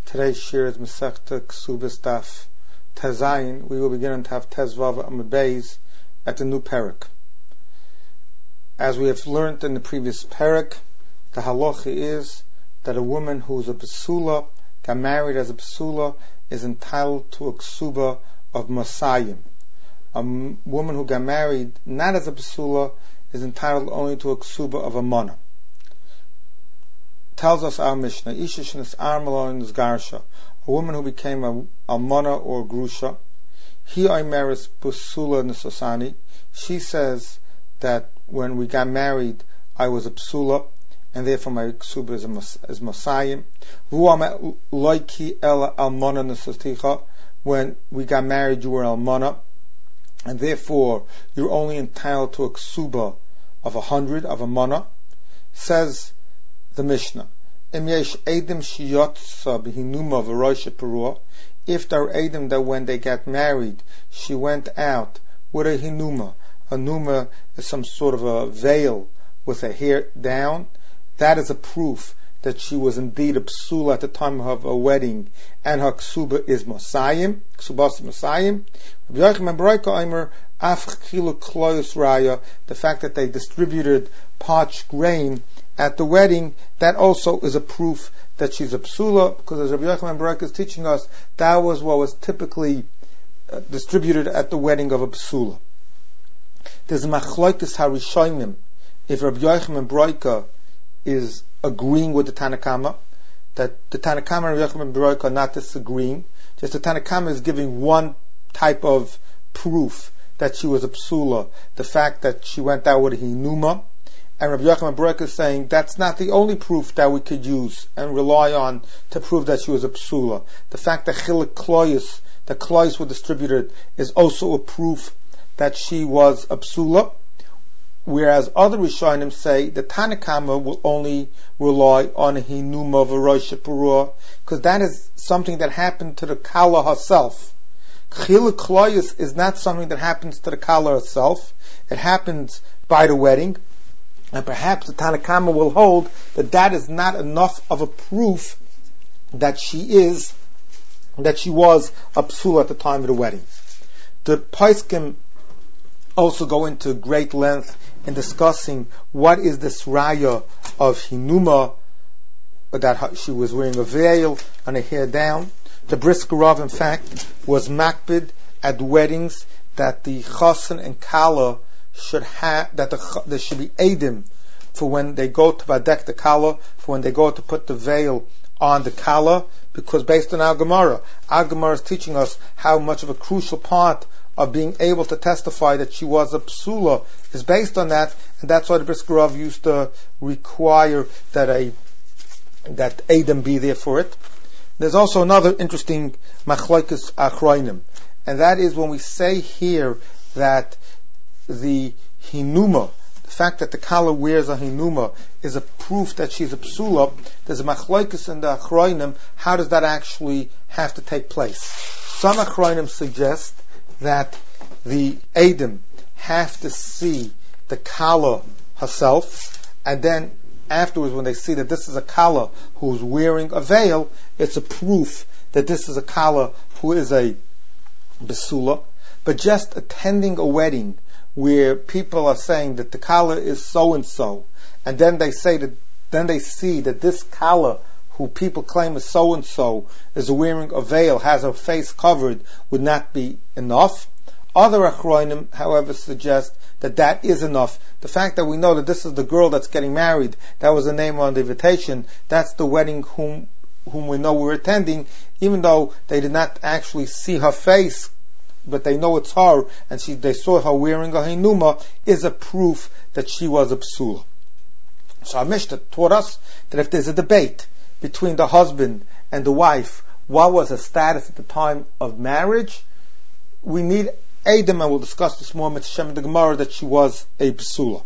Today's shir is Masechta Ksubas Daf Tezayin. We will begin on Taf Tezvav Amud Beis at the new parak. As we have learned in the previous parak, the halacha is that a woman who is a basula, got married as a basula, is entitled to a ksuba of Masayim. A woman who got married not as a basula is entitled only to a ksuba of a mana. Tells us our Mishnah, Isha shenis armalon is garsha, a woman who became a almana or grusha. He oimeris basula nisosani. She says that when we got married, I was a basula, and therefore my ksuba is masayim. Vu loiki ela almana nisosticha. When we got married, you were almana, and therefore you're only entitled to a ksuba of 100 of a mana. Says the Mishnah, if there are edim that when they got married, she went out with a hinuma. A numa is some sort of a veil with her hair down. That is a proof that she was indeed a psula at the time of her wedding, and her ksuba is Masayim, ksubas Masayim. The fact that they distributed parched grain at the wedding, that also is a proof that she's a psula, because as Rabbi Yochanan Barak is teaching us, that was what was typically distributed at the wedding of a psula. There's a machlokes harishonim if Rabbi Yochanan Barak is agreeing with the Tanakama, that the Tanakama and Rabbi Yochanan Barak are not disagreeing, just the Tanakama is giving one type of proof that she was a psula, the fact that she went out with a hinuma. And Rabbi Yochanan Barak is saying that's not the only proof that we could use and rely on to prove that she was a psula. The fact that chilik kloyos, the kloyos were distributed, is also a proof that she was a psula. Whereas other Rishonim say the Tanakama will only rely on a hinuma v'rosh perua, because that is something that happened to the kala herself. Chilik kloyos is not something that happens to the kala herself. It happens by the wedding. And perhaps the Tanakama will hold that that is not enough of a proof that she was a psula at the time of the wedding. The Poskim also go into great length in discussing what is this raya of hinuma, that she was wearing a veil and her hair down. The Brisker Rav, in fact, was makbid at weddings that the chasen and kala should have, that there should be edim for when they go to badek the kala, for when they go to put the veil on the kala, because based on our Gemara is teaching us how much of a crucial part of being able to testify that she was a psula is based on that, and that's why the Brisker Rav used to require that edim be there for it. There's also another interesting machlokes achronim, and that is when we say here that the hinuma, the fact that the kala wears a hinuma, is a proof that she's a psula. There's a machlokes in the achronim. How does that actually have to take place? Some achronim suggest that the edim have to see the kala herself, and then afterwards, when they see that this is a kala who's wearing a veil, it's a proof that this is a kala who is a besula. But just attending a wedding where people are saying that the kala is so and so, and then they see that this kala who people claim is so and so is wearing a veil, has her face covered, would not be enough. Other achronim, however, suggest that that is enough. The fact that we know that this is the girl that's getting married, that was the name on the invitation, that's the wedding whom we know we're attending, even though they did not actually see her face, but they know it's her, and they saw her wearing a hinuma, is a proof that she was a psula. So our Mishnah taught us that if there's a debate between the husband and the wife, what was her status at the time of marriage, we need edim, and we'll discuss this more in the Gemara, that she was a psula.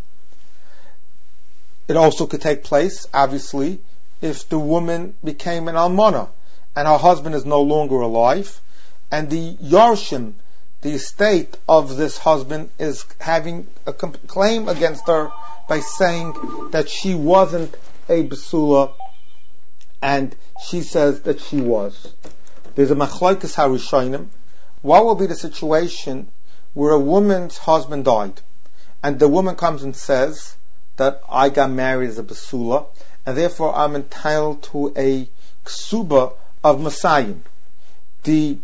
It also could take place, obviously, if the woman became an almana and her husband is no longer alive, and the yarshim, the estate of this husband, is having a claim against her by saying that she wasn't a basula and she says that she was. There's a machlokes harishonim. What will be the situation where a woman's husband died, and the woman comes and says that I got married as a basula, and therefore I'm entitled to a ksuba of Masayim. The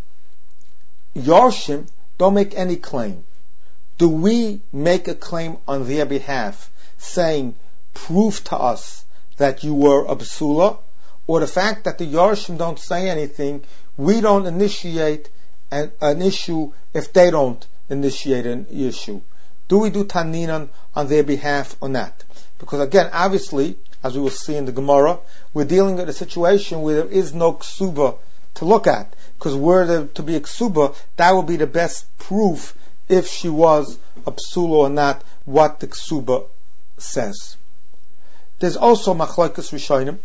Yarshim don't make any claim. Do we make a claim on their behalf, saying, prove to us that you were a basula? Or the fact that the Yarshim don't say anything, we don't initiate an issue if they don't initiate an issue? Do we do Taninan on their behalf or not? Because again, obviously, as we will see in the Gemara, we're dealing with a situation where there is no ksuba to look at. Because were there to be a ksuba, that would be the best proof if she was a psula or not, what the ksuba says. There's also machlokes rishonim.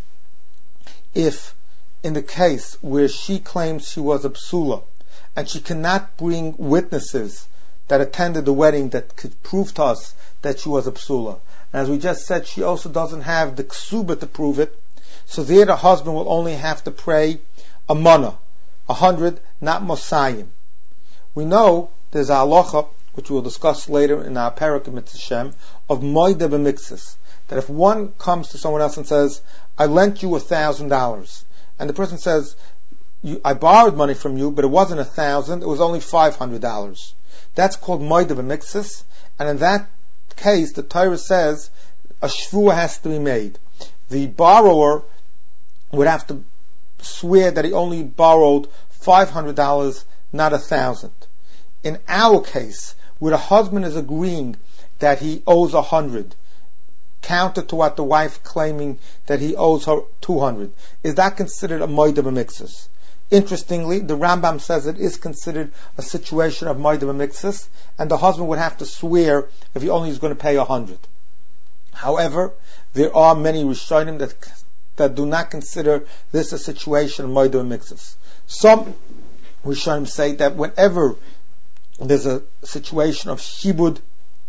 If in the case where she claims she was a psula, and she cannot bring witnesses that attended the wedding that could prove to us that she was a psula, and as we just said, she also doesn't have the ksuba to prove it, so there the husband will only have to pray a mana, 100, not mosayim. We know there's a halacha, which we'll discuss later in our parak of Mitzvah, of moide b'miktzas, that if one comes to someone else and says, I lent you $1,000, and the person says, I borrowed money from you, but it wasn't 1,000, it was only $500. That's called moide b'miktzas, and in that case, the Torah says a shvuah has to be made. The borrower would have to swear that he only borrowed $500, not 1,000. In our case, where the husband is agreeing that he owes 100, counter to what the wife claiming that he owes her 200, is that considered a moide b'miktzas? Interestingly, the Rambam says it is considered a situation of moide b'miktzas, and the husband would have to swear if he only is going to pay 100. However, there are many Rishonim that do not consider this a situation of moide b'miktzas. Some Rishonim say that whenever there's a situation of shibud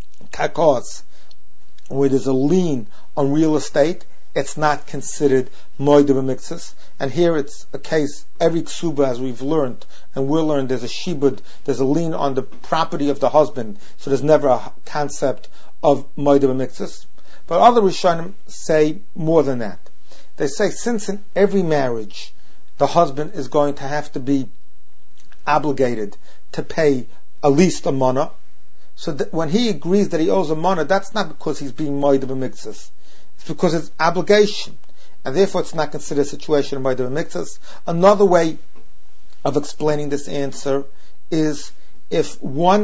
kakos, where there's a lien on real estate, it's not considered moide b'miktzas. And here it's a case, every ksuba, as we've learned, and we'll learn, there's a shibud, there's a lien on the property of the husband, so there's never a concept of moide b'miktzas. But other Rishonim say more than that. They say, since in every marriage, the husband is going to have to be obligated to pay at least a mana, so that when he agrees that he owes a mana, that's not because he's being moide b'miktzas. It's because it's obligation, and therefore it's not considered a situation of moide b'miktzas. Another way of explaining this answer is if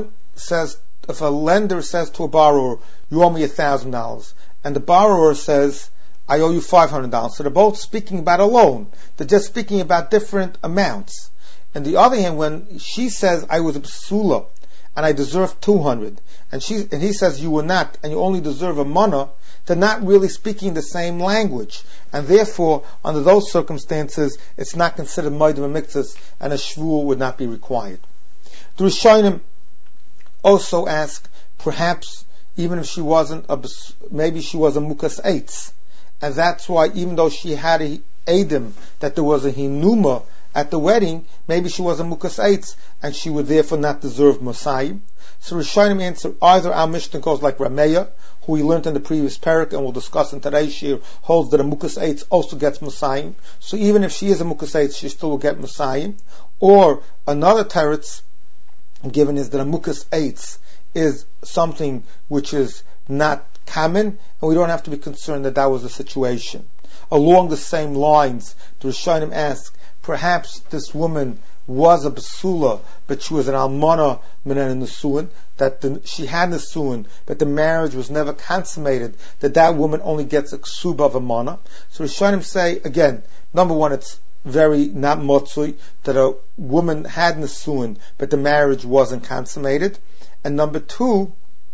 a lender says to a borrower, you owe me $1,000, and the borrower says, I owe you $500. So they're both speaking about a loan. They're just speaking about different amounts. On the other hand, when she says, I was a psula, and I deserve 200, and he says you were not, and you only deserve a mana, they're not really speaking the same language, and therefore, under those circumstances, it's not considered moide b'miktzas, and a shvuah would not be required. The Rishonim also ask, perhaps even if she wasn't maybe she was a mukas eitz, and that's why even though she had a edim that there was a hinuma at the wedding, maybe she was a mukas eitz, and she would therefore not deserve Mosayim. So Rishonim answer, either our Mishnah goes like Rameya, who we learned in the previous parak, and we'll discuss in today's shir, holds that a mukas eitz also gets Mosayim. So even if she is a mukas eitz, she still will get Mosayim. Or another teretz given is that a mukas eitz is something which is not common, and we don't have to be concerned that that was the situation. Along the same lines, the Rishonim ask, perhaps this woman was a basula, but she was an almana minen nesuin, that she had nesuin, but the marriage was never consummated, that woman only gets a ksuba of a mana. So Rishonim say, again, number one, it's very not motzui, that a woman had nesuin, but the marriage wasn't consummated. And number two,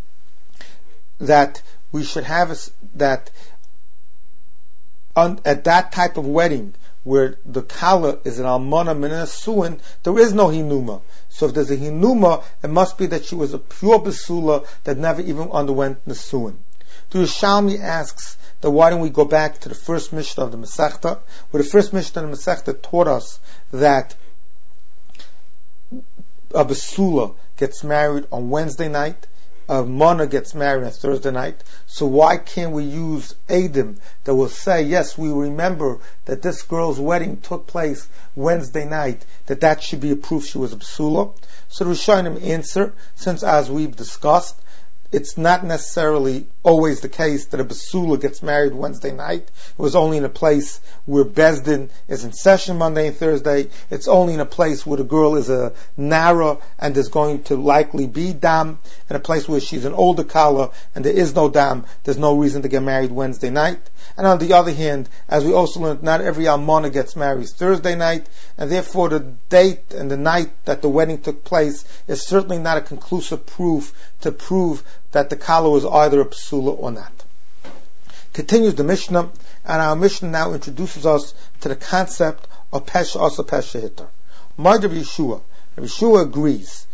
that we should have at that type of wedding, where the kala is an almana min nesuin, there is no hinuma. So if there's a hinuma, it must be that she was a pure basula that never even underwent nesuin. The Yerushalmi asks that why don't we go back to the first Mishnah of the Masechta, where the first Mishnah of the Masechta taught us that a Basula gets married on Wednesday night, a Mana gets married on Thursday night. So why can't we use Eidim that will say, yes, we remember that this girl's wedding took place Wednesday night, that should be a proof she was a Basula? So the Rishonim answer, since as we've discussed, it's not necessarily always the case that a Basula gets married Wednesday night. It was only in a place where Bezdin is in session Monday and Thursday. It's only in a place where the girl is a Nara and there's going to likely be Dam. In a place where she's an older Kala and there is no Dam, there's no reason to get married Wednesday night. And on the other hand, as we also learned, not every Almana gets married Thursday night, and therefore the date and the night that the wedding took place is certainly not a conclusive proof to prove that the Kala was either a Psula or not. Continues the Mishnah, and our Mishnah now introduces us to the concept of Pesha Asa Pesha Hitter. Marjav Yeshua. Yeshua agrees.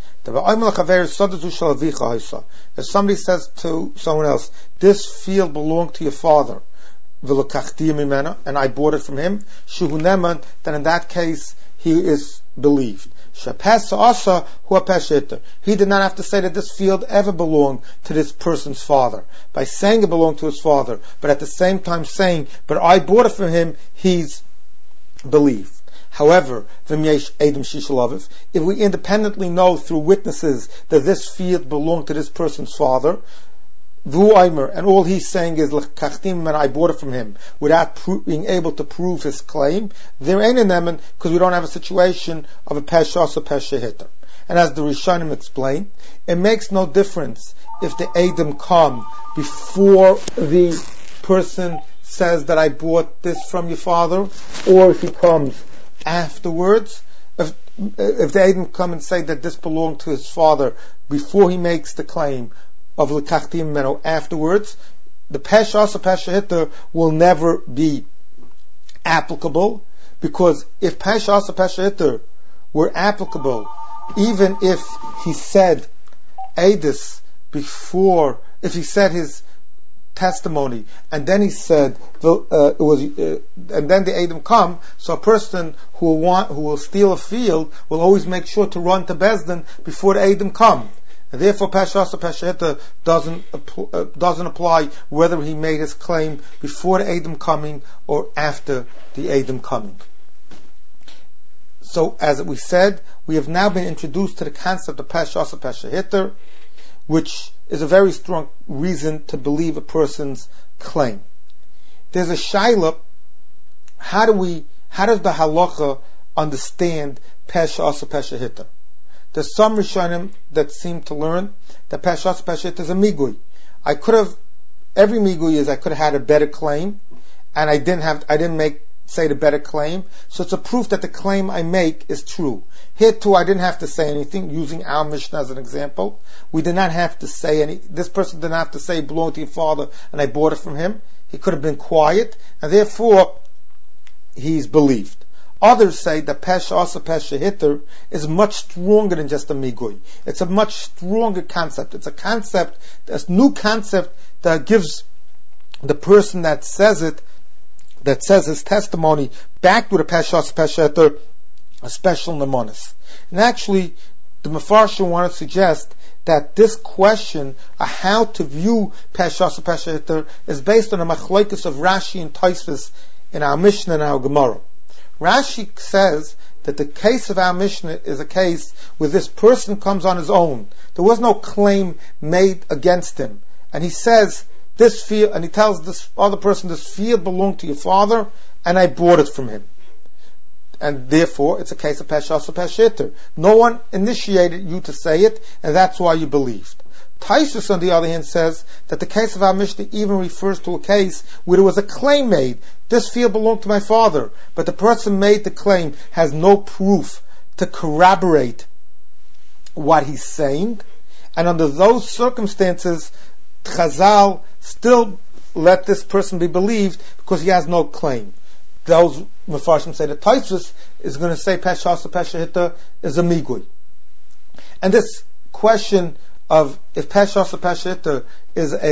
If somebody says to someone else, this field belonged to your father, and I bought it from him, then in that case he is believed. He did not have to say that this field ever belonged to this person's father. By saying it belonged to his father, but at the same time saying, but I bought it from him, he's believed. However, if we independently know through witnesses that this field belonged to this person's father, and all he's saying is and I bought it from him without being able to prove his claim, there ain't an emen because we don't have a situation of a pesha or pesha hitter. And as the Rishonim explain, it makes no difference if the Edom come before the person says that I bought this from your father, or if he comes afterwards. If the Edom come and say that this belonged to his father before he makes the claim of l'kachtim meno afterwards, the pesha asa pesha hitter will never be applicable, because if pesha asa pesha hitter were applicable, even if he said edus before, if he said his testimony and then he said and then the Edom come, so a person who will steal a field will always make sure to run to Bezdin before the Edom come. And therefore, Pesha Asa Pesha Hitter doesn't apply whether he made his claim before the Edom coming or after the Edom coming. So, as we said, we have now been introduced to the concept of Pesha Asa Pesha Hitter, which is a very strong reason to believe a person's claim. There's a shaila. How does the halacha understand Pesha Asa Pesha Hitter? There's some Rishonim that seem to learn that Pesha Asa Pesha Hitter is a migui. Every migui is I could have had a better claim, and I didn't say the better claim, so it's a proof that the claim I make is true. Here too, I didn't have to say anything, using our Mishnah as an example. We did not have to say this person didn't have to say, belong to your father, and I bought it from him. He could have been quiet, and therefore, he's believed. Others say that Pesha Asa Pesha Hitter is much stronger than just a migui. It's a much stronger concept. It's a new concept that gives the person that says his testimony back with a Pesha Asa Pesha Hitter a special nemonis. And actually, the Mefarshim want to suggest that this question of how to view Pesha Asa Pesha Hitter is based on a machlokes of Rashi and Tosfos in our Mishnah and our Gemara. Rashi says that the case of our Mishnah is a case where this person comes on his own. There was no claim made against him. And he says, this field, and he tells this other person, this field belonged to your father, and I bought it from him. And therefore, it's a case of Pesha Asa Pesha Hitter. No one initiated you to say it, and that's why you believed. Taisus, on the other hand, says that the case of our Mishnah even refers to a case where there was a claim made. This field belonged to my father, but the person made the claim has no proof to corroborate what he's saying, and under those circumstances, Chazal still let this person be believed because he has no claim. Those Mefarshim say that Taisus is going to say Pesha Asa Pesha Hitter is a migui. And this question of if Pesha Asa Pesha Hitter is a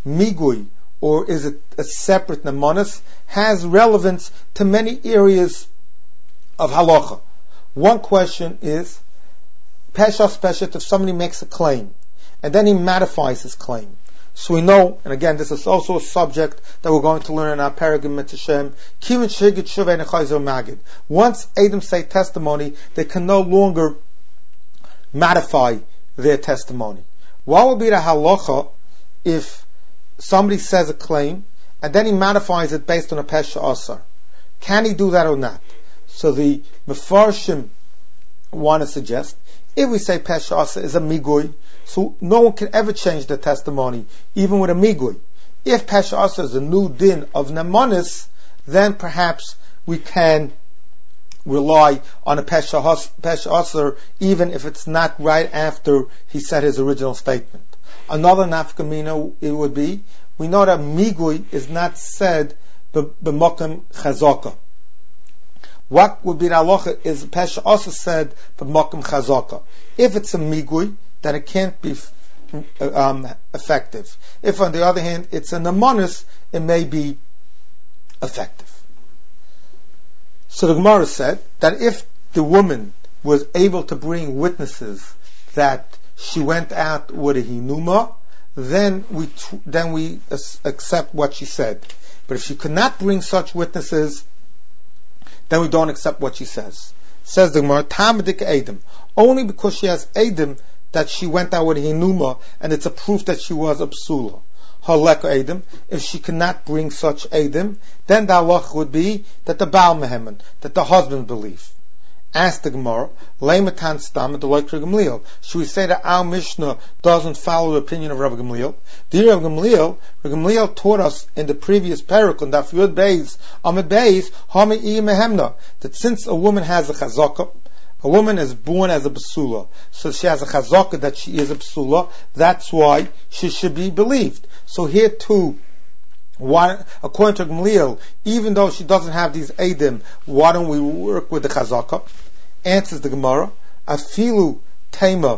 migui, or is it a separate nemanis, has relevance to many areas of halacha. One question is, Peshach Peshet, if somebody makes a claim, and then he modifies his claim. So we know, and again, this is also a subject that we're going to learn in our paragraph Mitzvah Kivin Shigit Shuvei Nechayzer Magid. Once Adam say testimony, they can no longer modify their testimony. What would be the halacha if somebody says a claim, and then he modifies it based on a Pesha Asar? Can he do that or not? So the Mefarshim want to suggest, if we say Pesha Asar is a migui, so no one can ever change the testimony, even with a migui. If Pesha Asar is a new din of nemanis, then perhaps we can rely on a Pesha Asar, even if it's not right after he said his original statement. Another nafkamina it would be, we know that migui is not said b'mokem chazaka. What would be the halacha is Pesha Asar said b'mokem chazaka. If it's a migui, then it can't be effective. If on the other hand it's a nemanis, it may be effective. So the Gemara said that if the woman was able to bring witnesses that she went out with a hinuma, then we accept what she said. But if she could not bring such witnesses, then we don't accept what she says. Says the Gemara, Tamadik Edom, only because she has Edom that she went out with a hinuma, and it's a proof that she was a psula. Halek Edom, if she cannot bring such Edom, then the halach would be that the Baal Mehemen, that the husband believe. Ask the Gemara, Leimatan Stam, the like Gamliel. Should we say that our Mishnah doesn't follow the opinion of Rabbi Gamliel? Dear Rabbi Gamliel taught us in the previous parak on Daf Yud Beis, Amid Beis, Hami Mehemna, that since a woman has a chazaka, a woman is born as a basula, so she has a chazaka that she is a basula, that's why she should be believed. So here too, according to Gamliel, even though she doesn't have these edim, why don't we work with the chazaka? Answers the Gemara, Afilu Tema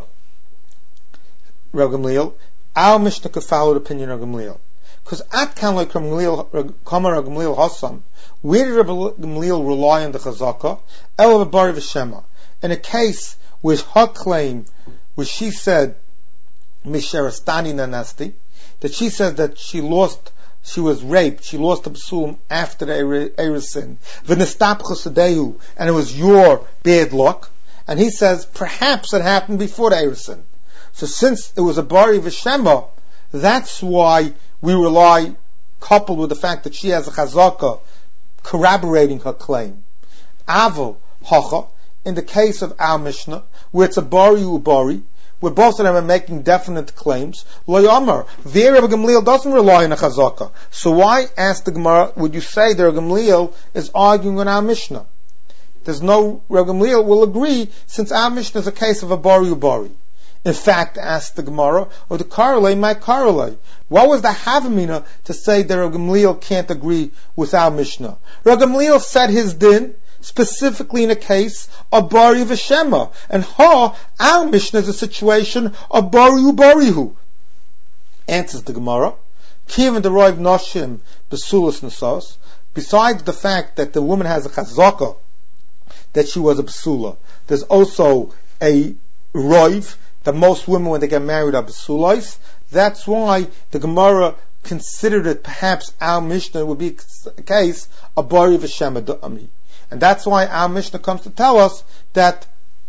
Rav Gamliel, our Mishnah could follow the opinion of Gamliel. Because at kan like Kamar Rav Gamliel Hassam, where did Rav Gamliel rely on the chazaka? El Bari V'Shema. In a case where her claim, where she said, Misherastani Nanasti, that she said that she was raped, she lost the psulim after the Erisin, and it was your bad luck, and he says, perhaps it happened before the Erisin. So since it was a Bari V'Shema, that's why we rely, coupled with the fact that she has a chazaka, corroborating her claim. Aval Hacha, in the case of our Mishnah, where it's a Bari Ubari, where both of them are making definite claims, Lo Yamar, there Rabbi Gamliel doesn't rely on a chazaka. So why, ask the Gemara, would you say that Rabbi Gamliel is arguing on our Mishnah? There's no, Rabbi Gamliel will agree, since our Mishnah is a case of a Bari Ubari. In fact, ask the Gemara, or the Karolei might Karolei. What was the Havamina to say that Rabbi Gamliel can't agree with our Mishnah? Rabbi Gamliel said his din, specifically in a case of Bari V'Shema. And our Mishnah is a situation of Bari Ubarihu. Answers the Gemara, Kivin the Roiv Noshim Besulas Nasos, besides the fact that the woman has a chazaka, that she was a Besula, there's also a Roiv, that most women when they get married are Besulais. That's why the Gemara considered it perhaps our Mishnah would be a case of Bari V'Shema Da'ami. And that's why our Mishnah comes to tell us that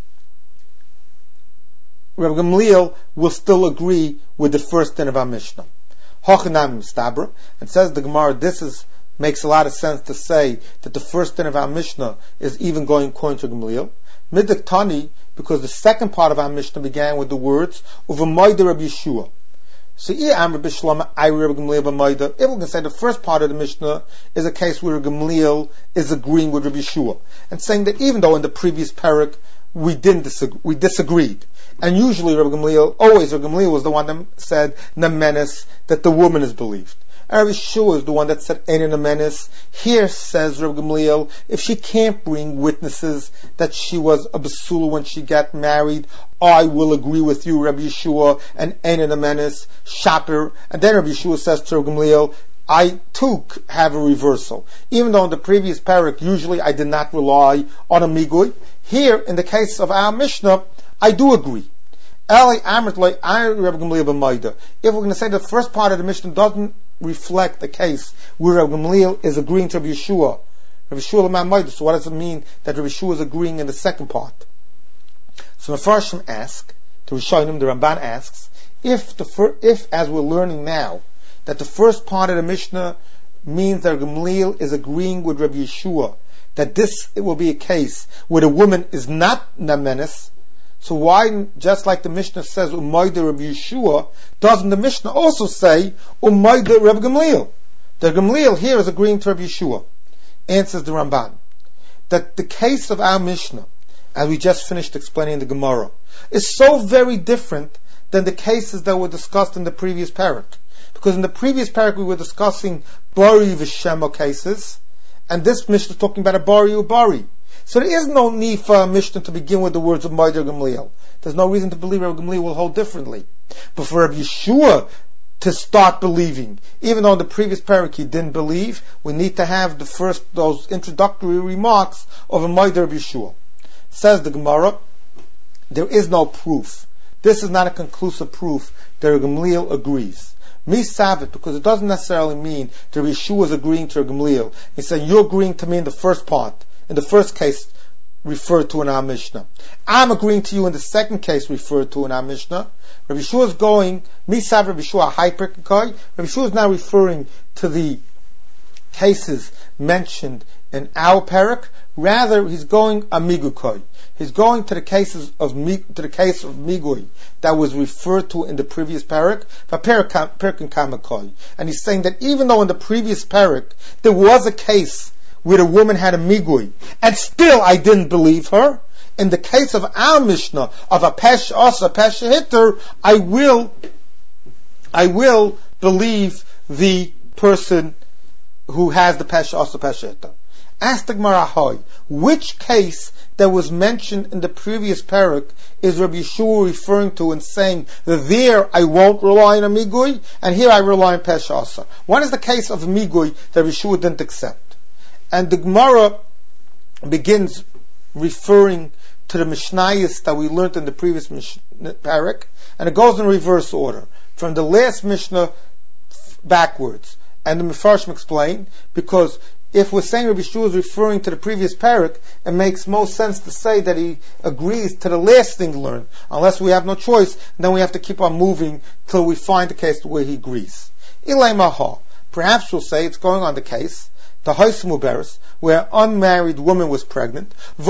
Rabbi Gamliel will still agree with the first din of our Mishnah. Hochanam Mistabra, and says the Gemara, makes a lot of sense to say that the first din of our Mishnah is even going according to Gamliel. Midak Tani, because the second part of our Mishnah began with the words Uvamayda Rabbi Yeshua. So if we can say the first part of the Mishnah is a case where Gamliel is agreeing with Rabbi Yeshua, and saying that even though in the previous parak we disagreed, and usually Rabbi Gamliel was the one that said Nemenes, that the woman is believed. Rabbi Yeshua is the one that said Ein in a menace. Here says Rabbi Gamliel, if she can't bring witnesses that she was a basula when she got married, I will agree with you, Rabbi Yeshua, and Ein in a menace, Shaper. And then Rabbi Yeshua says to Rabbi Gamliel, I too have a reversal. Even though in the previous parak, usually I did not rely on a migui. Here, in the case of our Mishnah, I do agree. If we're going to say the first part of the Mishnah doesn't reflect the case where Rabbi Gamliel is agreeing to Rabbi Yeshua, so what does it mean that Rabbi Yeshua is agreeing in the second part? So the Mefarshim ask, to Rishonim, the Ramban asks, if as we're learning now, that the first part of the Mishnah means that Gamliel is agreeing with Rabbi Yeshua, that this it will be a case where the woman is not Namenes, so why, just like the Mishnah says, Umayda Rabbi Yeshua, doesn't the Mishnah also say, Umayda Rabbi Gamliel? The Gamliel here is agreeing to Rabbi Yeshua. Answers the Ramban, that the case of our Mishnah, as we just finished explaining the Gemara, is so very different than the cases that were discussed in the previous parak. Because in the previous parak we were discussing Bari V'Shema cases, and this Mishnah is talking about a Bari Ubari. So there is no need for a Mishnah to begin with the words of Ma'adir Gamliel. There's no reason to believe Rabbi Gamliel will hold differently. But for Rabbi Yeshua to start believing, even though in the previous parak he didn't believe, we need to have those introductory remarks of a Ma'adir Rabbi Yeshua. Says the Gemara, there is no proof. This is not a conclusive proof that Rabbi Gamliel agrees. Me Sabbath, because it doesn't necessarily mean that Rabbi Yeshua is agreeing to Rabbi Gamliel. He's saying, you're agreeing to me in the first part, in the first case referred to in our Mishnah. I'm agreeing to you in the second case referred to in our Mishnah. Rabbi Yeshua is going, me Sabbath, Rabbi Yeshua, Hyperkai. Rabbi Yeshua is now referring to the cases mentioned in our parak. Rather, he's going amigukai. He's going to the case of migui that was referred to in the previous parak, and he's saying that even though in the previous parak there was a case where the woman had a migui, and still I didn't believe her, in the case of our Mishnah of a pesh asa pesh hitter, I will believe the person who has the pesh asa pesh hitter. Ask the Gemara, which case that was mentioned in the previous parak is Rabbi Yeshua referring to and saying that there I won't rely on a migui, and here I rely on pesh asa? One is the case of a migui that Rabbi Yeshua didn't accept. And the Gemara begins referring to the Mishnayos that we learned in the previous parak, and it goes in reverse order, from the last Mishnah backwards. And the Mefarshim explain, because if we're saying Rabbi Yeshua is referring to the previous parak, it makes most sense to say that he agrees to the last thing learned, unless we have no choice, and then we have to keep on moving till we find the case where he agrees. Ilay Maha. Perhaps we'll say it's going on the case, the Hais Muberes, where an unmarried woman was pregnant. She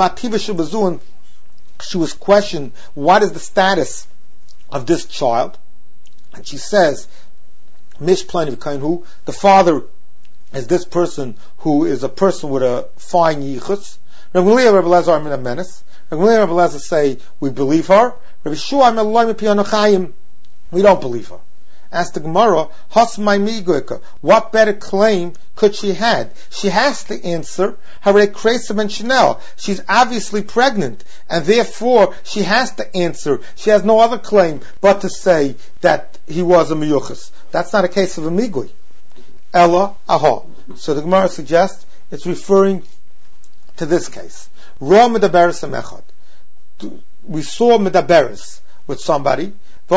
was questioned, what is the status of this child? And she says, Mish Plani V'Kainhu, the father is this person who is a person with a fine yichus. Rabbi Gamliel, Rabbi Elazar, I'm in a menace. Rabbi Gamliel, Rabbi Elazar say, we believe her. Rabbi Yeshua, I'm a we don't believe her. Ask the Gemara, what better claim could she had? She has to answer, she's obviously pregnant, and therefore she has to answer. She has no other claim but to say that he was a miyuchas. That's not a case of a migui. Ella aha. So the Gemara suggests it's referring to this case. Ra medaberes amechad. We saw medaberes with somebody,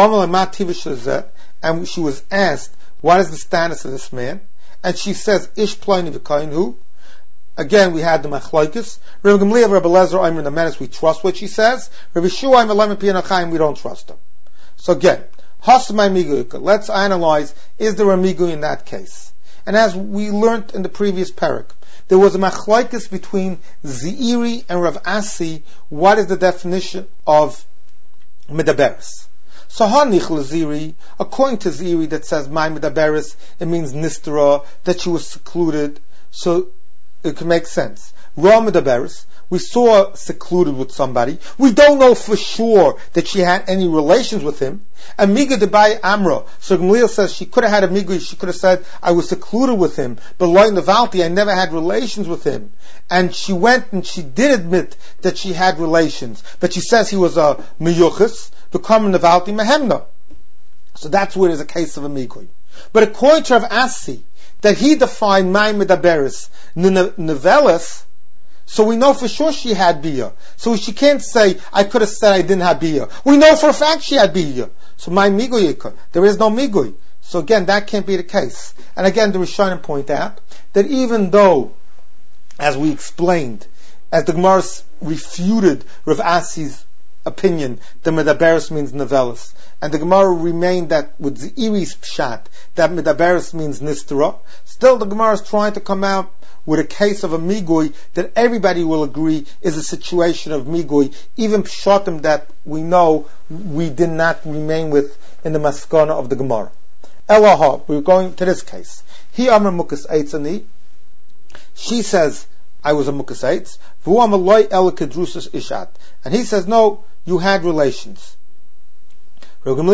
and she was asked, what is the status of this man? And she says, Ish Pliny V'Kainhu. Again, we had the Machlokes. Rabbi Gamliel, Rabbi Elazar, I'm in the menace, we trust what she says. Rabbi Yeshua, I'm a lemon pianachayim, we don't trust her. So again, Hasamai Miguika. Let's analyze, is there a Migu in that case? And as we learned in the previous parak, there was a Machlokes between Zeiri and Rav Asi. What is the definition of Medaberes? So Hanich Ziri, according to Ziri that says my Medaberes, it means Nistara, that she was secluded, so it can make sense. Ra Medaberes, we saw her secluded with somebody. We don't know for sure that she had any relations with him. And Miga Debai Amra, so Gamliel says she could have had a Miga, she could have said, I was secluded with him, but Loi Nevalti, I never had relations with him. And she went and she did admit that she had relations, but she says he was a Miyuchis, become Nevalti Mehemna. So that's where there's a case of a Migui. But according to Rav Asi, that he defined Mai Medaberes Nevelis, so we know for sure she had Biyah. So she can't say, I could have said I didn't have Biyah. We know for a fact she had Biyah. So my Migui, there is no Migui. So again, that can't be the case. And again, the Rishonim point out that even though, as we explained, as the Gemara refuted Rav Asi's opinion, the Medaberes means Nevelis, and the Gemara remained that with the Iris Pshat, that Medaberes means Nistera, still the Gemara is trying to come out with a case of a Migui that everybody will agree is a situation of Migui, even Pshatim that we know we did not remain with in the Maskana of the Gemara. Elaha, we're going to this case. He Amar Mukas Eitzani, she says, I was a Mukas Eitz, V'hu Amar Loi El Kedrusas Ishat, and he says, no, you had relations. Again,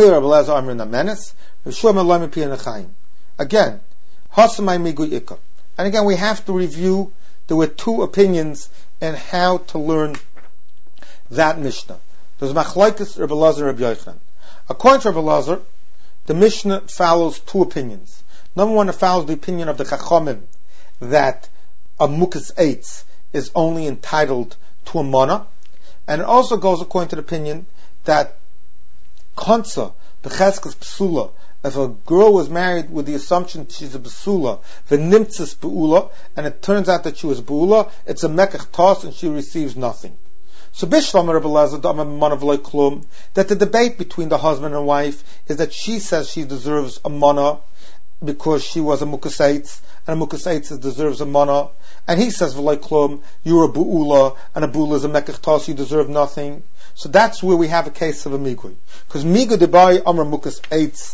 Hasamai Migui Ikka. And again, we have to review, there were two opinions in how to learn that Mishnah. There's Machlaikas Rabbi Elazar and Rabbi Yochanan. According to Rabbi Elazar, the Mishnah follows two opinions. Number one, it follows the opinion of the Chachamim that a Mukas Eitz is only entitled to a Mana. And it also goes according to the opinion that Konsa, the Cheskes Psula, if a girl was married with the assumption she's a Besula, the Nimtzis Beula, and it turns out that she was Beula, it's a Mekach Toss and she receives nothing. So Bishlam Rabbi Elazar Klum, that the debate between the husband and wife is that she says she deserves a Mana because she was a Mukas Eitz, and a Mukas Eitz deserves a Mana, and he says V'loi Klum, you're a Beula, and a Beula is a Mekach Toss, you deserve nothing. So that's where we have a case of a Migui. Because Migu Debai Amar Mukas Eitz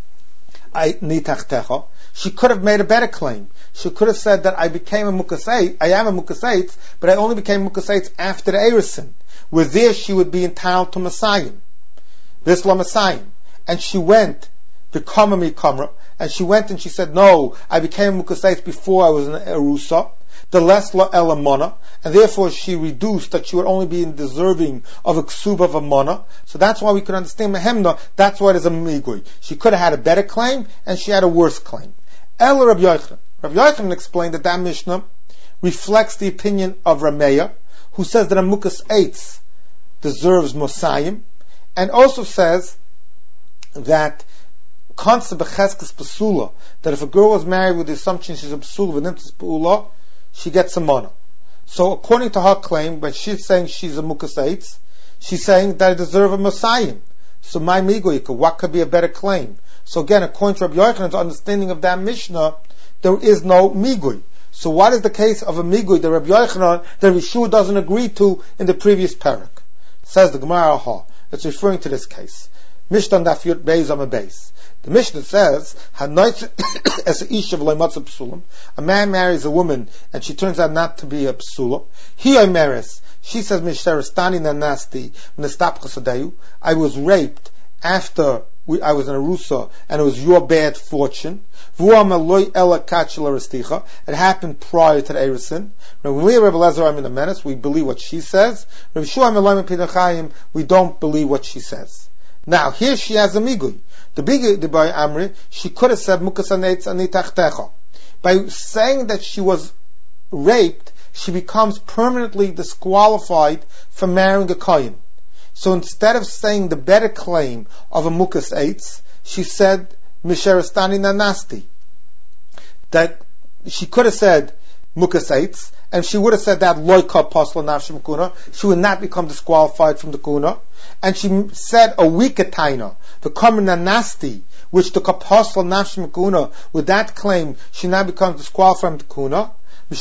Nitachtecha, she could have made a better claim. She could have said that I became a Mukas Eitz, I am a Mukas Eitz, but I only became Mukas Eitz after the Eirison, where there she would be entitled to Messiah. This La Messiah. And she went, become a Mikamra, and she went and she said, no, I became a Mukas Eitz before I was an Erusa, the less La Elamona, and therefore she reduced that she would only be deserving of a Ksuba of a Mana. So that's why we could understand Mehemna, that's why it is a Migui. She could have had a better claim, and she had a worse claim. El Rabbi Yochanan. Rabbi Yochanan explained that that Mishnah reflects the opinion of Rameya, who says that a Mukas Eitz deserves Mosayim, and also says that Konsa Becheskes Pesula, that if a girl was married with the assumption she's a Pesula, V'nimtzis Beula, she gets a Mana. So according to her claim, when she's saying she's a Mukas Eitz, she's saying that I deserve a Messiah. So my Migui, what could be a better claim? So again, according to Rabbi Yochanan's understanding of that Mishnah, there is no Migui. So what is the case of a Migui that Rabbi Yochanan, that Rishua doesn't agree to in the previous parak? Says the Gemara, it's referring to this case. Mishnah Daf Yud Beis Amud Beis. The Mishnah says, a man marries a woman and she turns out not to be a psula. She says, I was raped after I was in a Rusa and it was your bad fortune. It happened prior to the Eirison. We believe what she says. We don't believe what she says. Now, here she has a Migui. The big by Amri, she could have said Mukas Eitz Anitachtecha. By saying that she was raped, she becomes permanently disqualified from marrying a Kohen. So instead of saying the better claim of a Mukas Eitz, she said Misherestani Nanasti. That she could have said Mukas Eitz, and she would have said that Loika Pasla Nafshim Kuna, she would not become disqualified from the Kuna. And she said a weaker taina, the Kamina Nasti, which the Kapasla Nafshim Kuna, with that claim, she now becomes disqualified from the Kuna.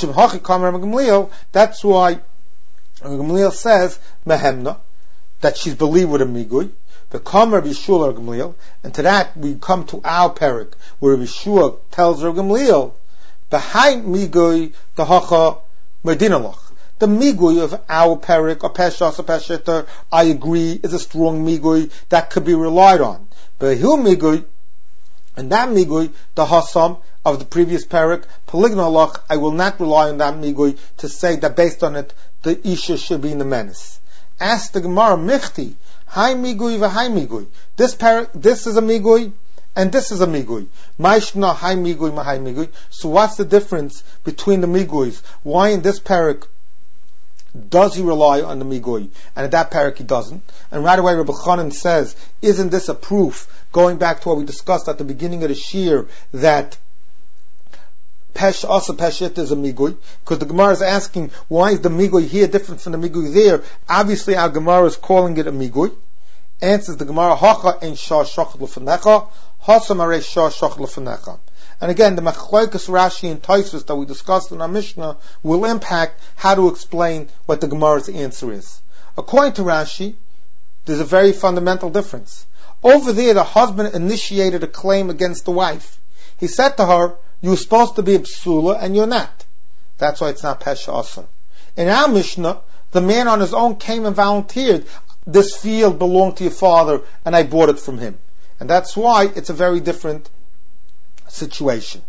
That's why Gamliel says Mehemna, that she's believed with a Migui. The Kamer Bishul Gamliel, and to that we come to our parak, where Bishul tells Gamliel, behind Migui the Hacha Medinalach. The migui of our perik, or peshas, or peshiter, I agree, is a strong migui that could be relied on. But hu migui, and that migui, the hasam of the previous perik, polygonalach, I will not rely on that migui to say that based on it, the isha should be in the menace. Ask the Gemara, michti, hai migui v'hai migui. This is a migui, and this is a migui. Maishna hai migui mahai migui. So what's the difference between the miguis? Why in this parak does he rely on the migui, and in that parak he doesn't? And right away Rabbi Chanan says, isn't this a proof, going back to what we discussed at the beginning of the shir, that Pesh also Peshit is a migui? Because the Gemara is asking, why is the migui here different from the migui there? Obviously our Gemara is calling it a migui. Answers the Gemara, Hacha en shah shochet l'fanecha, Hasam arei shah shochet l'fanecha. And again, the Machlokes Rashi and Tosfos that we discussed in our Mishnah will impact how to explain what the Gemara's answer is. According to Rashi, there's a very fundamental difference. Over there, the husband initiated a claim against the wife. He said to her, you're supposed to be a psula and you're not. That's why it's not Pesha Asar. In our Mishnah, the man on his own came and volunteered, this field belonged to your father and I bought it from him. And that's why it's a very different situation.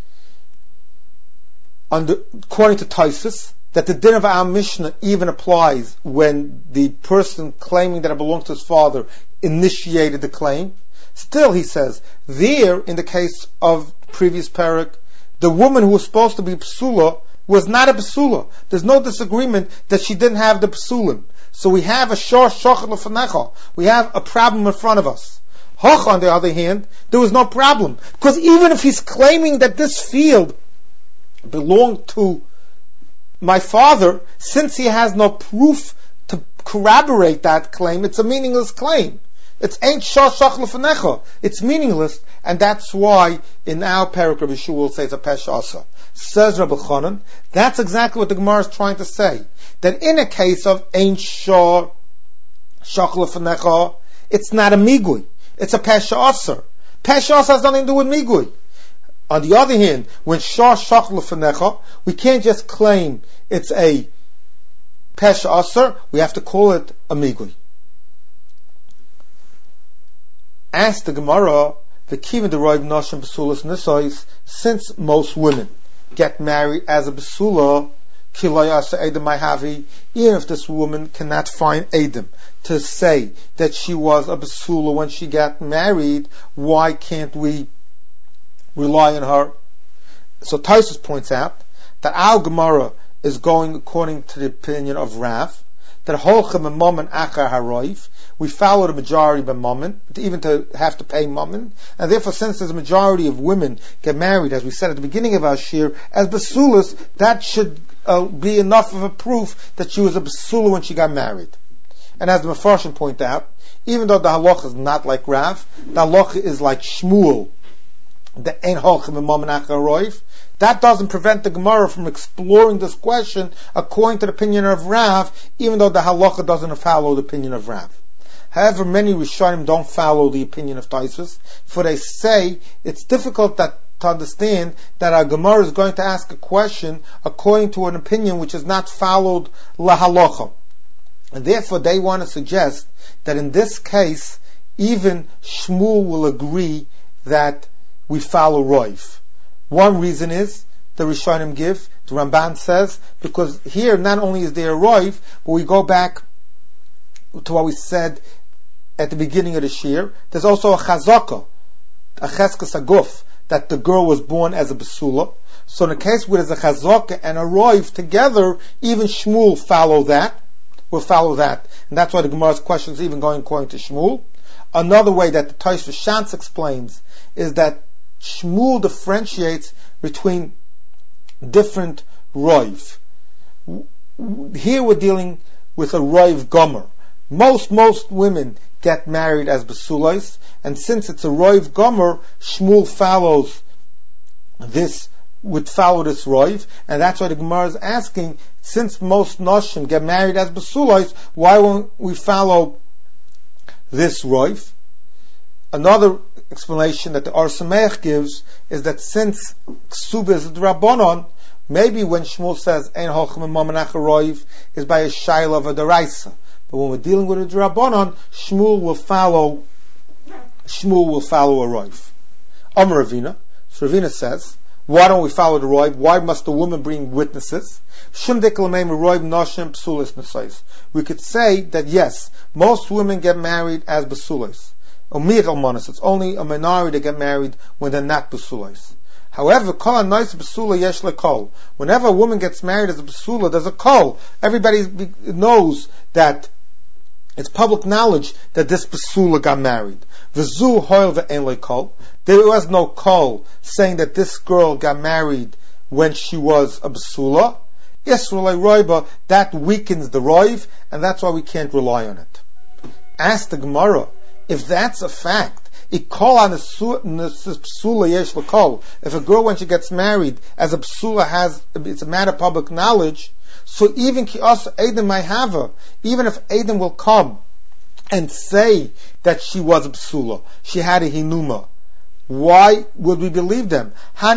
According to Tosfos, that the din of our Mishnah even applies when the person claiming that it belongs to his father initiated the claim. Still, he says, there, in the case of previous parak, the woman who was supposed to be psula was not a psula. There's no disagreement that she didn't have the psulim. So we have a shor shochet l'fanecha. We have a problem in front of us. Hoch, on the other hand, there was no problem. Because even if he's claiming that this field belonged to my father, since he has no proof to corroborate that claim, it's a meaningless claim. It's ain't shor shochet l'fanecha. It's meaningless, and that's why in our parak Rabbi Shua will say it's a pesh asa. Says Rabbi Chanan, that's exactly what the Gemara is trying to say. That in a case of ain't shor shochet l'fanecha, it's not a migui. It's a pesha aser. Pesha aser has nothing to do with migui. On the other hand, when shor shochet l'fanecha, we can't just claim it's a pesha aser. We have to call it a migui. Ask the Gemara, the kivin derived nashim besulas nisais, since most women get married as a besula, kilayasa edem havi, even if this woman cannot find edem to say that she was a besula when she got married, why can't we rely on her? So Tosfos points out that our Gemara is going according to the opinion of Rav, that holchem and mammon achar haroif, we follow the majority by mammon, even to have to pay mammon, and therefore since there's a majority of women get married, as we said at the beginning of our shir, as basulas, that should be enough of a proof that she was a basula when she got married. And as the Mefarshim point out, even though the halacha is not like Rav, the halacha is like Shmuel, the ein holchem and mammon achar haroif, that doesn't prevent the Gemara from exploring this question according to the opinion of Rav, even though the halacha doesn't follow the opinion of Rav. However, many Rishonim don't follow the opinion of Tosfos, for they say it's difficult to understand that our Gemara is going to ask a question according to an opinion which is not followed la halacha. And therefore they want to suggest that in this case, even Shmuel will agree that we follow Roiv. One reason is, the Rishonim give, the Ramban says, because here not only is there a Roiv, but we go back to what we said at the beginning of the shir, there's also a chazaka, a cheskes aguf, that the girl was born as a besula. So in a case where there's a chazaka and a Roiv together, even Shmuel will follow that. And that's why the Gemara's question is even going according to Shmuel. Another way that the Tosfos Shantz explains is that Shmuel differentiates between different Roiv. Here we're dealing with a Roiv Gomer. Most women get married as Besulais, and since it's a Roiv Gomer, Shmuel would follow this Roiv, and that's why the Gemara is asking, since most Noshim get married as Besulais, why won't we follow this Roiv? Another explanation that the Or Sameach gives is that since Ksuba is the Rabbanon, Maybe when Shmuel says Ein Holchem Mamanach Roiv is by a Shaila of a Deraisa. But when we're dealing with a Drabanan, Shmuel will follow a Roiv. Amar Ravina. So Ravina says, why don't we follow the Roiv? Why must the woman bring witnesses? We could say that yes, most women get married as Basulis. It's only a minority that get married when they're not Basulis. However, whenever a woman gets married as a Basula, there's a kol. Everybody knows that it's public knowledge that this Basula got married. There was no kol saying that this girl got married when she was a Basula. That weakens the Roiv, and that's why we can't rely on it. Ask the Gemara, if that's a fact, if a girl when she gets married as a psula it's a matter of public knowledge, so even if Adam will come and say that she was a psula, she had a hinuma, why would we believe them?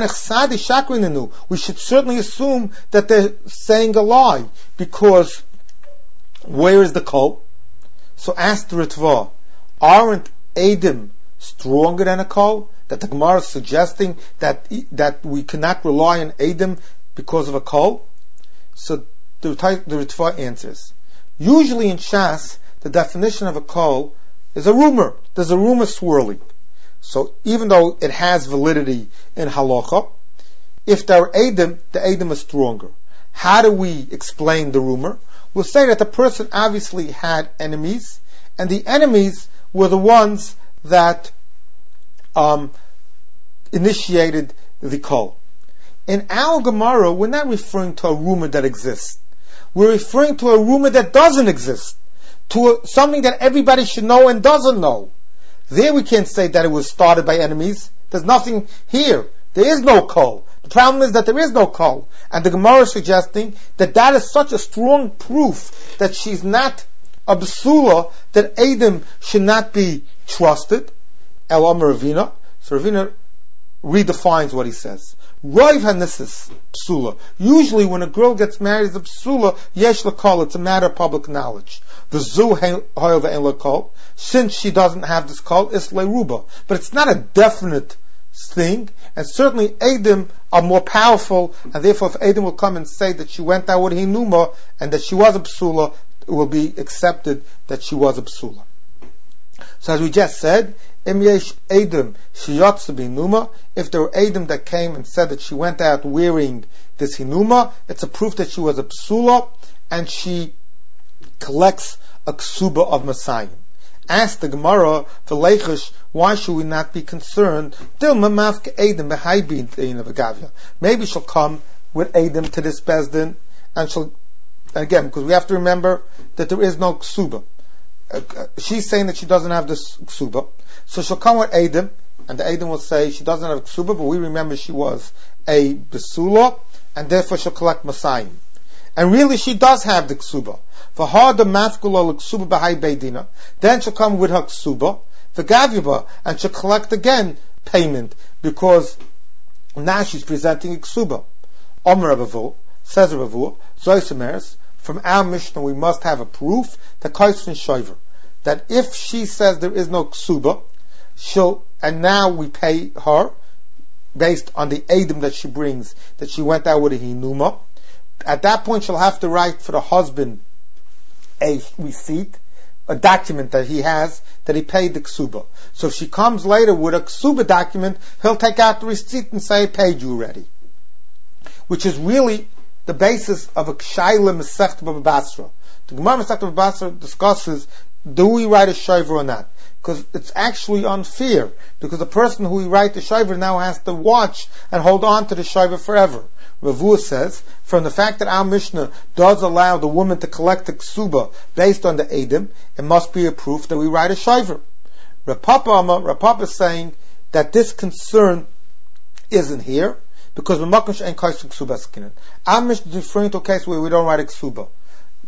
We should certainly assume that they're saying a lie, because where is the kol? So ask the Ritva, aren't Adam stronger than a kol? That the Gemara is suggesting that we cannot rely on Adam because of a kol? So the Ritva answers, usually in Shas, the definition of a kol is a rumor. There's a rumor swirling. So even though it has validity in halacha, if there are Adam, the Adam is stronger. How do we explain the rumor? We'll say that the person obviously had enemies, and the enemies were the ones that initiated the kol. In our Gemara, we're not referring to a rumor that exists. We're referring to a rumor that doesn't exist, to something that everybody should know and doesn't know. There we can't say that it was started by enemies. There's nothing here. There is no kol. The problem is that there is no kol. And the Gemara is suggesting that is such a strong proof that she's not a Basula, that Adam should not be trusted. El Amar Ravina. So Ravina redefines what he says. Roiv Hanisis Psula. Usually when a girl gets married as a Psula, Yesh L'Kol, it's a matter of public knowledge. The Zu Hoil Ve'en L'Kol. Since she doesn't have this kol, it's Leruba. But it's not a definite thing, and certainly Adam are more powerful, and therefore if Adam will come and say that she went out with Hinuma, and that she was a Psula, it will be accepted that she was a Psula. So as we just said, Im Yesh Adam Shiyotz B'Hinuma, if there were Adam that came and said that she went out wearing this Hinuma, it's a proof that she was a Psula, and she collects a Ksuba of Messiah. Ask the Gemara for Leichish, why should we not be concerned? Maybe she'll come with Adam to this Bezdin, and she'll, again, because we have to remember that there is no Ksuba. She's saying that she doesn't have this Ksuba, so she'll come with Adam, and the Adam will say she doesn't have Ksuba, but we remember she was a Besula, and therefore she'll collect Messiah. And really she does have the Ksuba. For her the mafkula ksuba b'hai beidina. Then she'll come with her ksuba, the gavyaba, and she'll collect again payment, because now she's presenting a ksuba. Omer Rabavu, says Rabavu, Zoysemers, from our Mishnah we must have a proof that kaisvin shoiver, that if she says there is no ksuba, and now we pay her based on the Adam that she brings, that she went out with a hinuma. At that point she'll have to write for the husband a receipt, a document that he has, that he paid the ksuba. So if she comes later with a ksuba document, he'll take out the receipt and say, I paid you already. Which is really the basis of a kshayla Masechta Baba Basra. The Gemara Masechta Baba Basra discusses, do we write a shayver or not? Because it's actually unfair, because the person who we write the shayver now has to watch and hold on to the shayver forever. Ravua says, from the fact that our Mishnah does allow the woman to collect the ksuba based on the Adam, it must be a proof that we write a shayver. Rapapa is saying that this concern isn't here, because our Mishnah is referring to a case where we don't write a ksuba.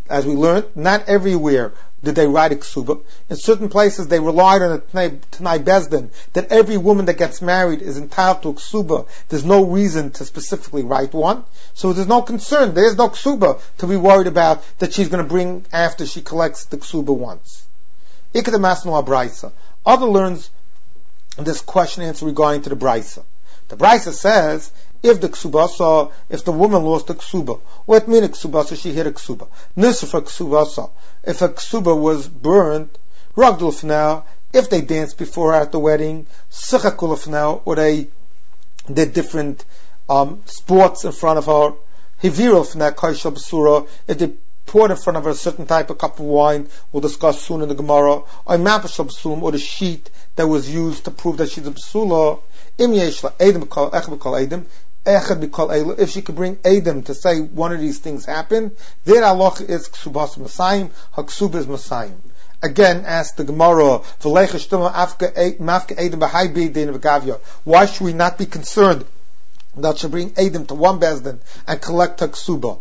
as we learned, not everywhere did they write a ksuba. In certain places they relied on the Tanai Bezdin, that every woman that gets married is entitled to a ksuba. There's no reason to specifically write one. So there's no concern. There's no ksuba to be worried about that she's going to bring after she collects the ksuba once. Ikeda Masnu Abraisa. Other learns this question answer regarding to the Braisa. The Braisa says, if the woman lost a ksuba, what mean a ksuba? She hit a ksuba. Nisr ksuba. If a ksuba was burned, ragdul fnau, if they danced before her at the wedding, sichakul fnau, or they did different sports in front of her, hivirul fnau kaishal basura, if they poured in front of her a certain type of cup of wine, we'll discuss soon in the Gemara, or mapashal basum, or the sheet that was used to prove that she's a basula, im yeshla edim echad edim. If she could bring Adam to say one of these things happened, their halacha is ksubas Masayim, her ksuba is Masayim. Again, ask the Gemara, why should we not be concerned that she bring Adam to one bezdin and collect her ksuba?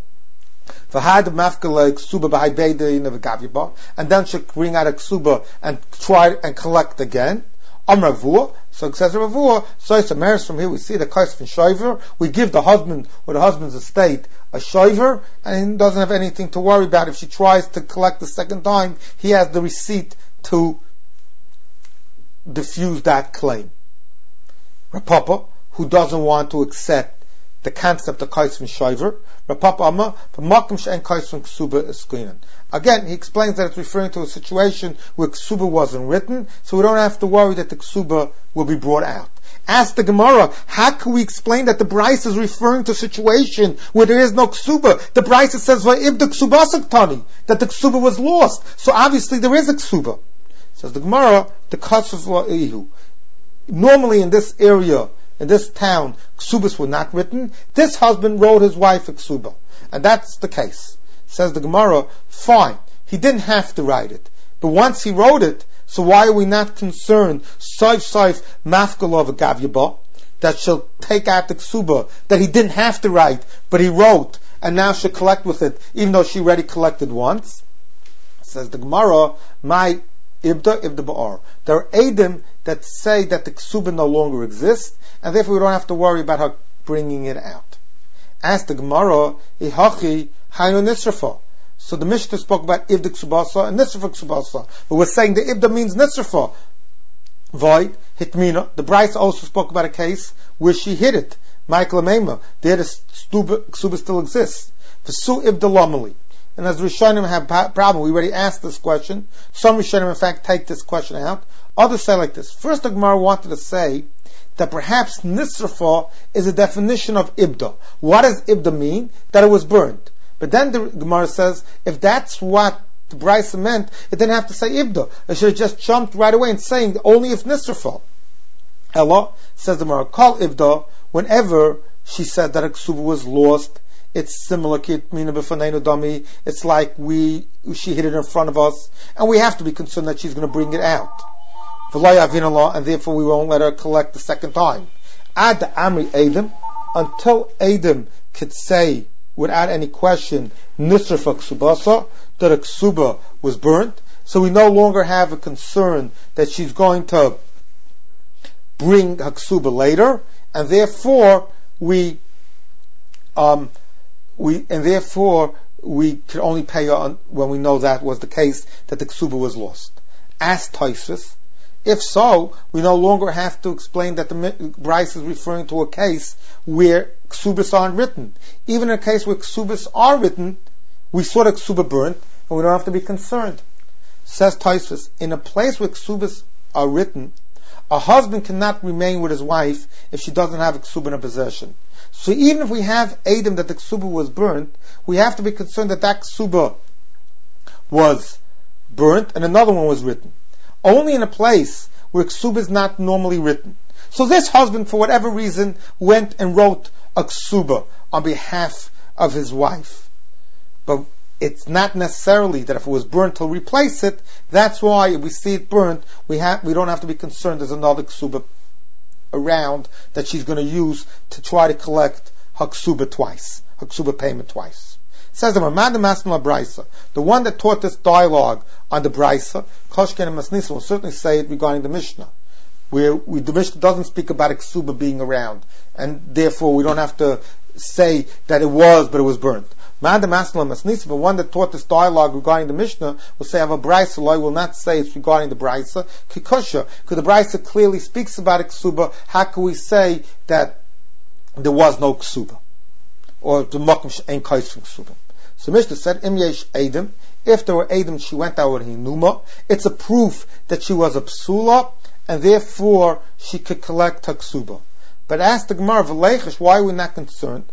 And then she bring out a ksuba and try and collect again. So it says Ravua, so it's a marriage from here we see the Kais from Shoiver, we give the husband or the husband's estate a Shoiver, and he doesn't have anything to worry about. If she tries to collect the second time, he has the receipt to diffuse that claim. Rapapa, who doesn't want to accept the concept of Kais from Shoiver, Rapapa Amma, Makim She'en Kais from Ksuba Eskinan. Again, he explains that it's referring to a situation where ksuba wasn't written, so we don't have to worry that the ksuba will be brought out. Ask the Gemara, how can we explain that the Braisa is referring to a situation where there is no ksuba? The Braisa says, if the ksuba saktani, that the ksuba was lost. So obviously there is a ksuba. Says the Gemara, the kasuf la'ihu. Normally in this area, in this town, ksubas were not written. This husband wrote his wife a ksuba. And that's the case. Says the Gemara, fine, he didn't have to write it. But once he wrote it, so why are we not concerned, saif mafkalov gavyaba, that she'll take out the ksuba, that he didn't have to write, but he wrote, and now she'll collect with it, even though she already collected once? Says the Gemara, my ibda ba'ar. There are edim that say that the ksuba no longer exists, and therefore we don't have to worry about her bringing it out. Ask the Gemara, ihachi hainu nisrafa. So the Mishnah spoke about ibda ksubasa and nisrafa ksubasa, but we're saying the ibda means nisrafa. Void hitmina. The Braisa also spoke about a case where she hid it. Michael Amema, there the ksuba still exists. V'su ibda lamali. And as Rishonim have problem, we already asked this question. Some Rishonim in fact take this question out. Others say like this. First, the Gemara wanted to say that perhaps nisrafa is a definition of ibda. What does ibda mean? That it was burned. But then the Gemara says, if that's what the Braisa meant, it didn't have to say ibda. It should have just jumped right away and saying only if nisrafa. Ella, says the Gemara, call ibda, whenever she said that a ksuba was lost, it's similar, it's like she hid it in front of us, and we have to be concerned that she's going to bring it out. And therefore we won't let her collect the second time. Ad Amri Adam, until Adam could say, without any question, Nisrafa Ksubasa, that a ksuba was burnt, so we no longer have a concern that she's going to bring her ksuba later, and therefore we can only pay her when we know that was the case, that the ksuba was lost. Ask Tosfos, if so, we no longer have to explain that the Braisa is referring to a case where ksubas aren't written. Even in a case where ksubas are written, we saw the ksuba burnt, and we don't have to be concerned. Says Tosfos, in a place where ksubas are written, a husband cannot remain with his wife if she doesn't have a ksuba in her possession. So even if we have Adam that the ksuba was burnt, we have to be concerned that that ksuba was burnt and another one was written. Only in a place where ksuba is not normally written. So this husband, for whatever reason, went and wrote a ksuba on behalf of his wife. But it's not necessarily that if it was burnt, he'll replace it. That's why if we see it burnt, we don't have to be concerned there's another ksuba around that she's going to use to try to collect her ksuba twice, her ksuba payment twice. Says the Ramad Masnala Brisa, the one that taught this dialogue on the Brisa, Koshken and Masnisa, will certainly say it regarding the Mishnah, where the Mishnah doesn't speak about Ksuba being around, and therefore we don't have to say that it was, but it was burnt. But one that taught this dialogue regarding the Mishnah will say, I have a Brisa, will not say it's regarding the Brisa, Kikusha, because the Brisa clearly speaks about a Ksuba. How can we say that there was no Ksuba? Or the Makom ain't Kais from Ksuba. So Mishnah said, Im Yesh Eidim, if there were Eidim, she went out with Hinuma, it's a proof that she was a Psula, and therefore she could collect her Ksuba. But ask the Gemara, why are we not concerned?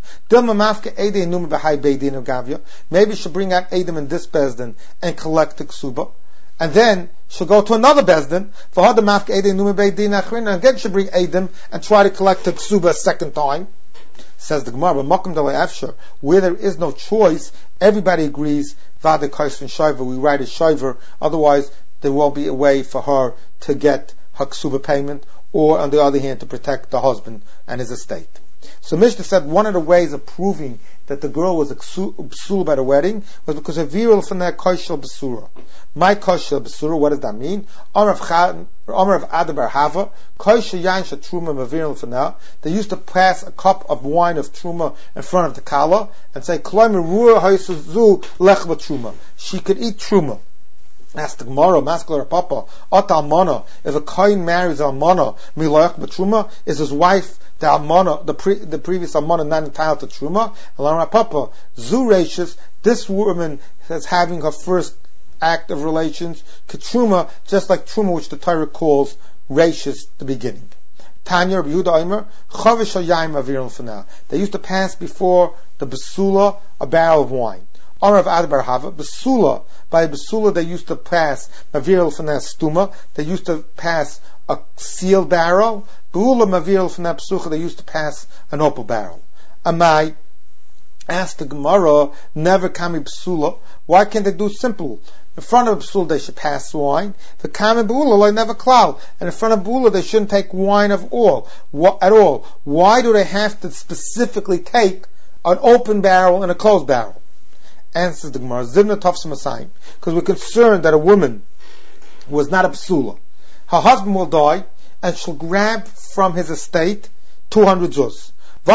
Maybe she'll bring out Eidim in this Bezdin and collect the Ksuba. And then she'll go to another Bezdin, and again she'll bring Eidim and try to collect the Ksuba a second time. Says the Gemara, where there is no choice, everybody agrees, we write a Shiver, otherwise there won't be a way for her to get her Ksuba payment, or on the other hand, to protect the husband and his estate. So Mishnah said one of the ways of proving that the girl was a psul by the wedding was because of viral from that koshel besura. My koshel besura, what does that mean? Omer of Adabar Hava, koshel yain shatruma maviral from now. They used to pass a cup of wine of truma in front of the kala and say, Kloimer ruah ha'isuzu lech truma. She could eat truma. Ask the Gemara, Maskler Papa, Ot Almana, if a kohen marries Almana, Miloach B'Truma, is his wife, the Almana, the previous Almana, not entitled to Truma? Alam Papa, Zu Reishis, this woman is having her first act of relations, Ketruma, just like Truma, which the Torah calls Reishis, the beginning. Tanya, Rabbi Yehuda Omer, Chavish HaYayim Avirim Fanel. They used to pass before the Besula a barrel of wine. Omer of Adabar Hava, Besula, by Besula they used to pass Maviril Fana Stuma, they used to pass a sealed barrel. Beula Maviril Fana Psucha, they used to pass an opal barrel. Amai, asked the Gemara, never kami Besula, why can't they do simple? In front of Besula they should pass wine. The kami Beula, never cloud. And in front of Beula they shouldn't take wine at all. Why do they have to specifically take an open barrel and a closed barrel? Answers the Gemara, Zivna Tofsim Asayim, because we're concerned that a woman who was not a psula, her husband will die, and she'll grab from his estate 200 zuz.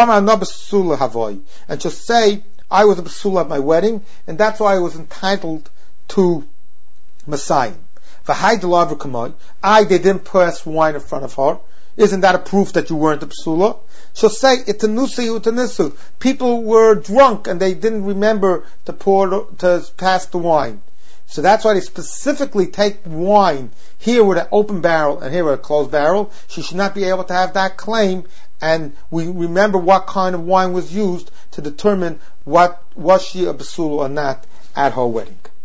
And she'll say, I was a psula at my wedding, and that's why I was entitled to Messiah. They didn't pass wine in front of her. Isn't that a proof that you weren't a psula? She'll say, it's a nusi utanisu. People were drunk and they didn't remember to pass the wine. So that's why they specifically take wine here with an open barrel and here with a closed barrel. She should not be able to have that claim, and we remember what kind of wine was used to determine was she a psula or not at her wedding.